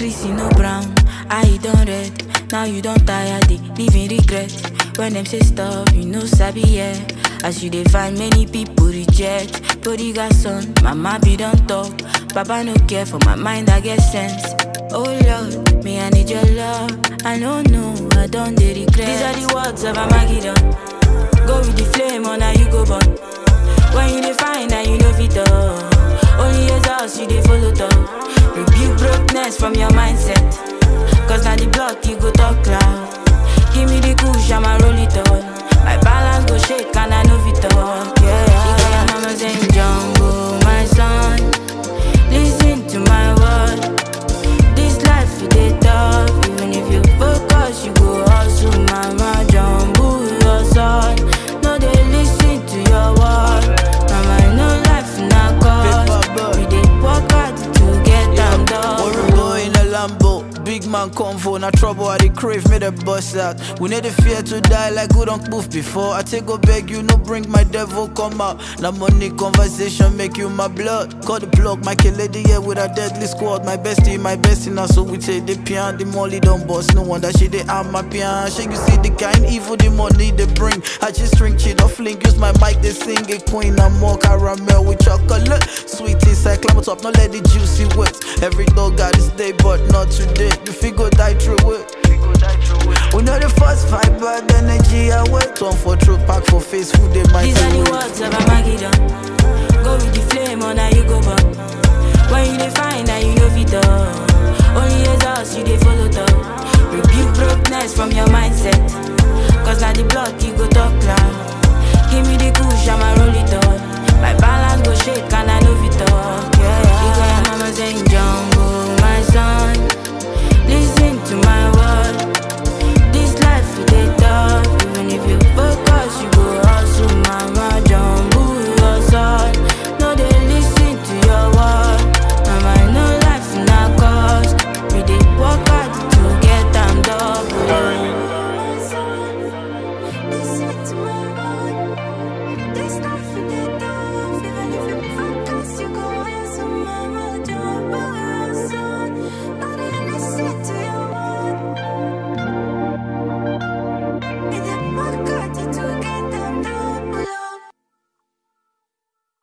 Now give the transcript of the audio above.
greasy, no brown. I done red, now you don't tire, they living regret. When them say stop, you know sabi, yeah. As you dey find many people reject. Tori got son, mama be don't talk. Papa no care for my mind, I get sense. Oh Lord, me I need your love. I don't know, I don't dey regret. These are the words of Armageddon. Go with the flame, or now you go burn. When you dey find and you know fit all. Only yourself you dey follow talk. Rebuke brokenness from your mindset. Cause now the block you go talk loud. Give me the kush, I'ma roll it all. My balance go shake and I know fit talk. Yeah, your mama saying Jungle, my son. Listen to my word. This life it dey tough. Even if you focus, you go hustle. Mama Jungle, your son. No, they listen to your word. Mama, no life in a cause. We dey work hard to get them done. Worry boy in a Lambo. Big man convo, na trouble I dey crave, made a bust out. We need the fear to die like we don't move before. I take go beg you, no bring my devil come out. Now money conversation make you my blood. Call the plug, my kill lady here with a deadly squad. My bestie now, so we take the pian. The molly don't bust, no wonder she dey arm my pian. She you see the kind evil the money they bring. I just drink shit off link, use my mic, they sing a queen. I'm more caramel with chocolate. Sweet inside, climb top, no let the juicy wet. Every dog got his day, but not today. The figure die through it. We know the first fight, but the energy I wait. Turn for true, pack for face, food they might. These are the words of Armageddon. Go with the flame,